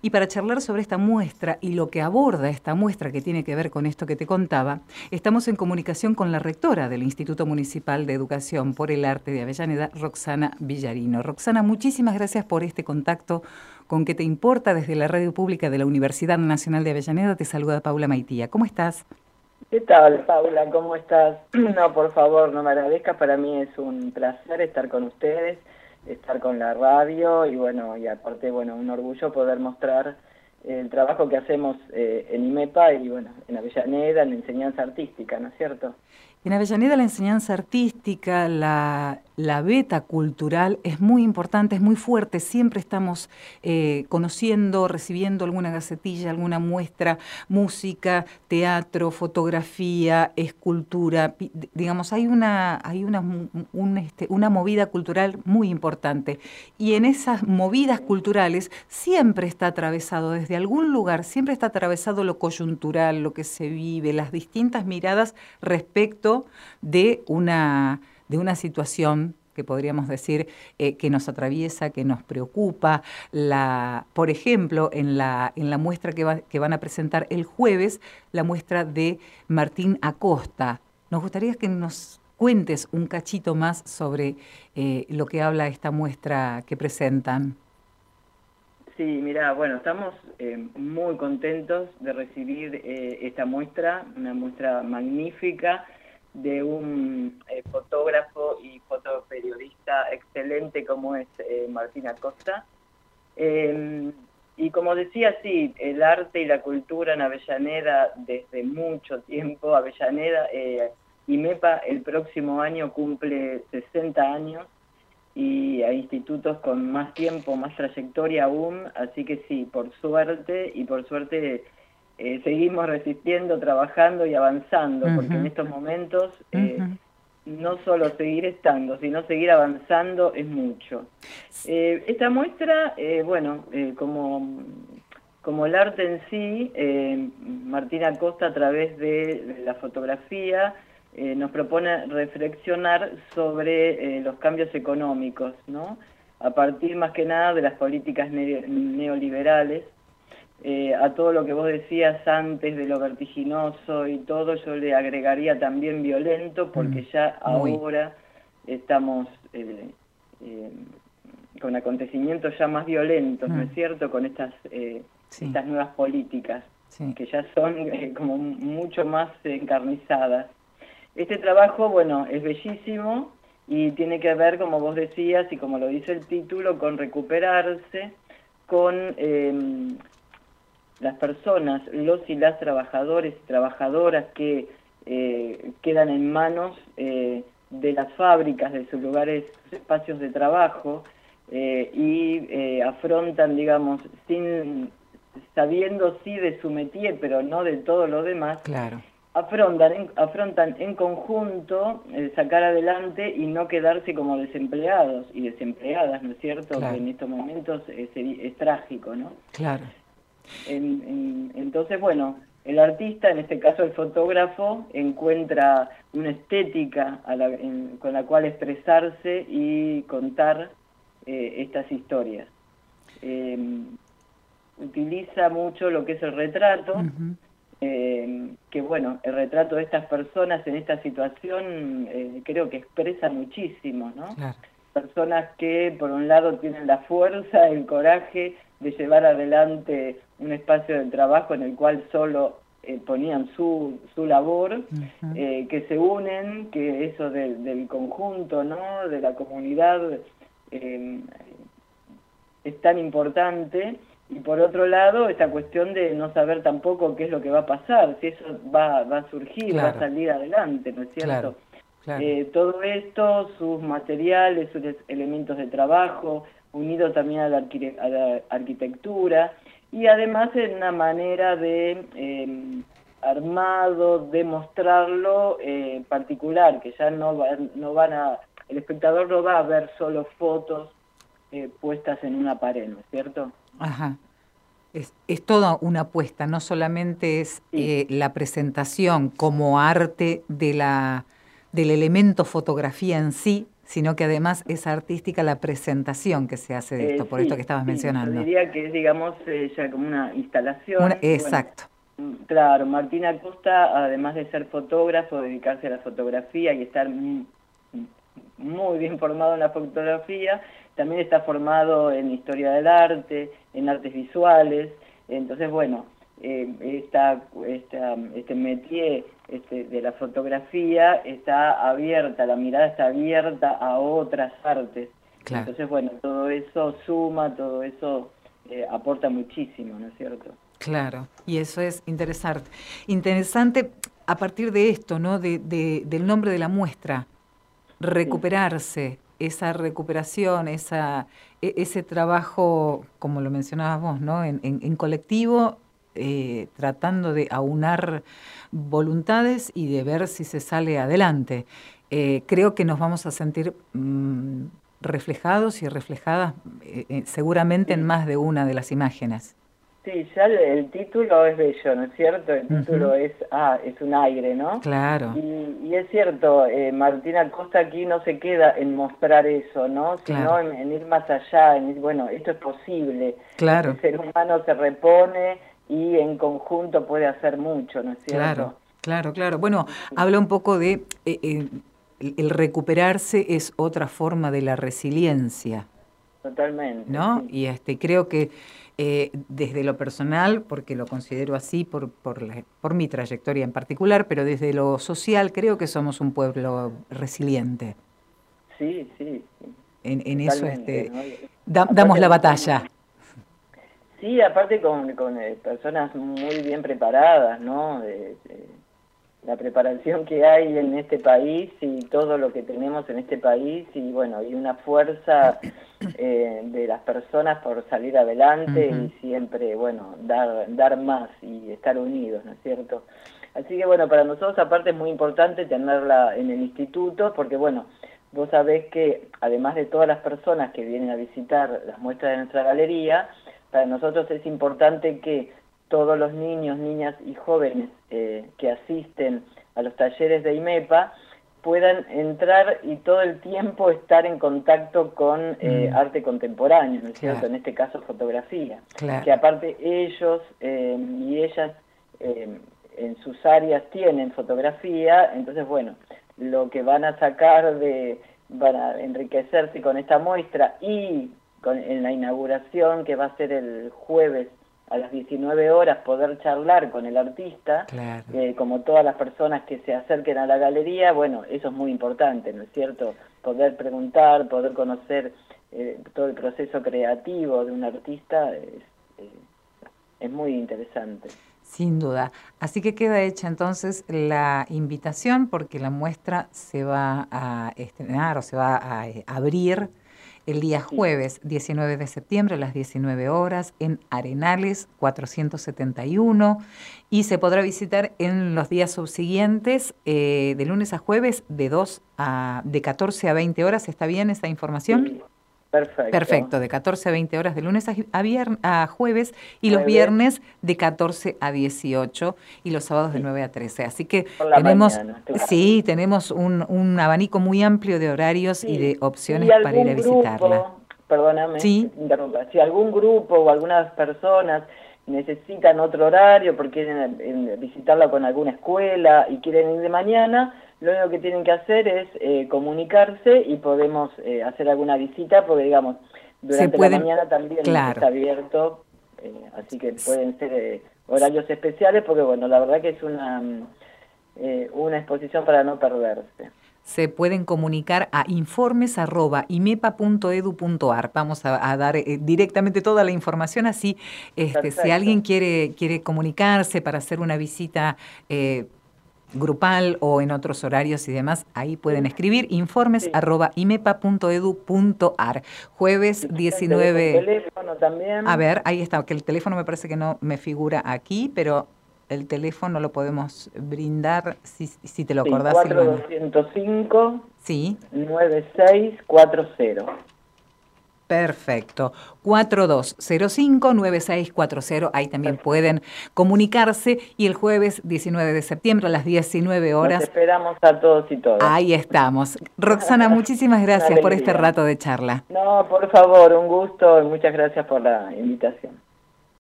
Y para charlar sobre esta muestra y lo que aborda esta muestra que tiene que ver con esto que te contaba, estamos en comunicación con la rectora del Instituto Municipal de Educación por el Arte de Avellaneda, Roxana Villarino. Roxana, muchísimas gracias por este contacto con ¿Qué te importa? Desde la radio pública de la Universidad Nacional de Avellaneda te saluda Paula Maitía. ¿Cómo estás? ¿Qué tal, Paula? ¿Cómo estás? No, por favor, no me agradezcas. Para mí es un placer estar con ustedes, estar con la radio y bueno, y aparte, bueno, un orgullo poder mostrar el trabajo que hacemos en IMEPA y bueno, en Avellaneda, en enseñanza artística, ¿no es cierto? En Avellaneda la enseñanza artística, la beta cultural es muy importante, es muy fuerte. Siempre estamos conociendo, recibiendo alguna gacetilla, alguna muestra, música, teatro, fotografía, escultura. Digamos, hay una movida cultural muy importante. Y en esas movidas culturales siempre está atravesado, desde algún lugar, siempre está atravesado lo coyuntural, lo que se vive, las distintas miradas respecto de una situación que podríamos decir que nos atraviesa, que nos preocupa. Por ejemplo, en la muestra que van a presentar el jueves, la muestra de Martín Acosta. Nos gustaría que nos cuentes un cachito más sobre lo que habla esta muestra que presentan. Sí, mira, bueno, estamos muy contentos de recibir esta muestra, una muestra magnífica de un fotógrafo y fotoperiodista excelente como es Martín Acosta. Y como decía, sí, el arte y la cultura en Avellaneda desde mucho tiempo. Avellaneda, IMEPA el próximo año cumple 60 años y hay institutos con más tiempo, más trayectoria aún, así que sí, por suerte seguimos resistiendo, trabajando y avanzando, porque en estos momentos no solo seguir estando, sino seguir avanzando es mucho. Esta muestra, bueno, como el arte en sí, Martín Acosta a través de la fotografía nos propone reflexionar sobre los cambios económicos, ¿no? A partir más que nada de las políticas neoliberales. A todo lo que vos decías antes de lo vertiginoso y todo, yo le agregaría también violento, porque ya ahora estamos con acontecimientos ya más violentos, ¿no es cierto?, con estas nuevas políticas, que ya son como mucho más encarnizadas. Este trabajo, bueno, es bellísimo y tiene que ver, como vos decías y como lo dice el título, con recuperarse, con las personas, los y las trabajadores y trabajadoras que quedan en manos de las fábricas, de sus lugares, sus espacios de trabajo, y afrontan, digamos, sabiendo sí de su métier, pero no de todo lo demás. Claro. Afrontan en conjunto sacar adelante y no quedarse como desempleados y desempleadas, ¿no es cierto?, Claro. que en estos momentos es trágico, ¿no? Claro. Entonces, bueno, el artista, en este caso el fotógrafo, encuentra una estética con la cual expresarse y contar estas historias. Utiliza mucho lo que es el retrato, que bueno, el retrato de estas personas en esta situación creo que expresa muchísimo, ¿no? Claro. Personas que por un lado tienen la fuerza, el coraje de llevar adelante un espacio de trabajo en el cual solo ponían su labor, que se unen, que eso del conjunto, ¿no?, de la comunidad es tan importante. Y por otro lado, esta cuestión de no saber tampoco qué es lo que va a pasar, si eso va a surgir, Claro. va a salir adelante, ¿no es cierto? Claro. Todo esto, sus materiales, sus elementos de trabajo, unido también a la arquitectura, y además en una manera de armado, de mostrarlo particular, que ya el espectador no va a ver solo fotos puestas en una pared, ¿no es cierto? Ajá. Es toda una apuesta, no solamente es la presentación como arte del elemento fotografía en sí, sino que además es artística la presentación que se hace de esto, por esto que estabas mencionando. Yo diría que es, digamos, ya como una instalación. Exacto. Bueno, claro, Martín Acosta, además de ser fotógrafo, dedicarse a la fotografía y estar muy bien formado en la fotografía, también está formado en historia del arte, en artes visuales. Entonces, bueno, este métier de la fotografía está abierta, la mirada está abierta a otras artes. Claro. Entonces, bueno, todo eso suma, todo eso aporta muchísimo, ¿no es cierto? Claro, y eso es interesante. Interesante a partir de esto, ¿no? Del nombre de la muestra, recuperarse, esa recuperación, ese trabajo, como lo mencionabas vos, ¿no? En colectivo, tratando de aunar voluntades y de ver si se sale adelante. Creo que nos vamos a sentir reflejados y reflejadas seguramente en más de una de las imágenes. Sí, ya el título es bello, ¿no es cierto? El título es un aire, ¿no? Claro. Y es cierto, Martín Acosta aquí no se queda en mostrar eso, ¿no? Sino en ir más allá, bueno, esto es posible. Claro. El ser humano se repone y en conjunto puede hacer mucho, ¿no es cierto? Claro. Bueno, habla un poco de el recuperarse es otra forma de la resiliencia. Totalmente. ¿No? Sí. Y creo que desde lo personal, porque lo considero así por mi trayectoria en particular, pero desde lo social creo que somos un pueblo resiliente. Sí. En eso ¿no? Damos la batalla. Sí, aparte con personas muy bien preparadas, ¿no? La preparación que hay en este país y todo lo que tenemos en este país y bueno, y una fuerza de las personas por salir adelante y siempre, bueno, dar más y estar unidos, ¿no es cierto? Así que bueno, para nosotros aparte es muy importante tenerla en el instituto porque bueno, vos sabés que además de todas las personas que vienen a visitar las muestras de nuestra galería, para nosotros es importante que todos los niños, niñas y jóvenes que asisten a los talleres de IMEPA puedan entrar y todo el tiempo estar en contacto con arte contemporáneo, ¿no es cierto? En este caso fotografía. Que aparte ellos y ellas en sus áreas tienen fotografía, entonces bueno, lo que van a sacar van a enriquecerse con esta muestra y en la inauguración que va a ser el jueves a las 19 horas poder charlar con el artista, como todas las personas que se acerquen a la galería, bueno, eso es muy importante, ¿no es cierto? Poder preguntar, poder conocer todo el proceso creativo de un artista es muy interesante. Sin duda. Así que queda hecha entonces la invitación porque la muestra se va a estrenar o se va a abrir el día jueves 19 de septiembre a las 19 horas en Arenales 471 y se podrá visitar en los días subsiguientes de lunes a jueves de 14 a 20 horas. ¿Está bien esa información? Sí. Perfecto. Perfecto, de 14 a 20 horas de lunes a jueves y los viernes de 14 a 18 y los sábados de 9 a 13. Así que tenemos tenemos un abanico muy amplio de horarios y de opciones para ir a visitarla. Perdóname, interrumpa. Si algún grupo o algunas personas necesitan otro horario porque quieren visitarla con alguna escuela y quieren ir de mañana, lo único que tienen que hacer es comunicarse y podemos hacer alguna visita porque, digamos, durante la mañana también está abierto, así que pueden ser horarios especiales porque, bueno, la verdad que es una exposición para no perderse. Se pueden comunicar a informes@imepa.edu.ar. Vamos a dar directamente toda la información, así si alguien quiere comunicarse para hacer una visita grupal o en otros horarios y demás, ahí pueden escribir informes@imepa.edu.ar. Jueves 19. El teléfono también. A ver, ahí está, que el teléfono me parece que no me figura aquí, pero el teléfono lo podemos brindar si te lo acordás. 4205 sí. 9640. Perfecto. 4205-9640. Ahí también pueden comunicarse. Y el jueves 19 de septiembre a las 19 horas. Los esperamos a todos y todas. Ahí estamos. Roxana, muchísimas gracias por este rato de charla. No, por favor, un gusto y muchas gracias por la invitación.